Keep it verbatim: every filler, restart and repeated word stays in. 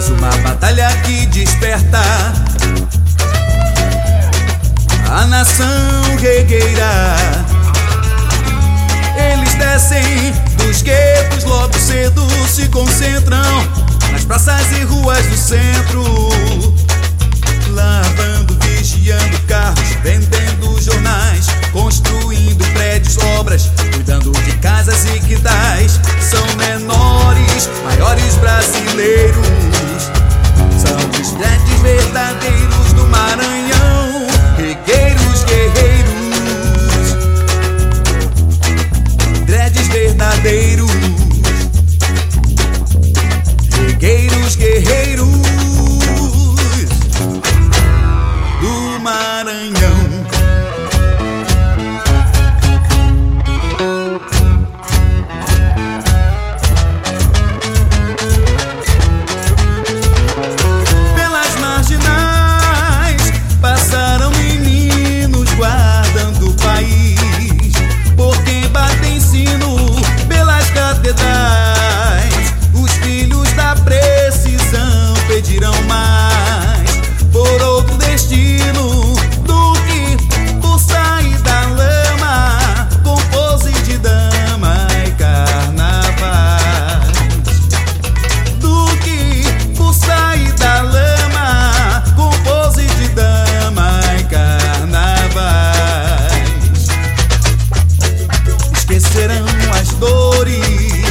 mais uma batalha que desperta a nação regueira. Eles descem dos guetos logo cedo, se concentram nas praças e ruas do centro, lavando, vigiando carros, vendendo jornais, construindo prédios, obras, cuidando de casas e quintais. São menores, maiores brasileiros, são os dreads verdadeiros do Maranhão, regueiros guerreiros, dreads verdadeiros, regueiros guerreiros do Maranhão. Pelas marginais passaram meninos guardando o país, por quem bate ensino pelas catedrais. Os filhos da precisão pedirão mais por outro destino do que por sair da lama com pose de dama e carnavais, do que por sair da lama com pose de dama e carnavais. Esquecerão as dores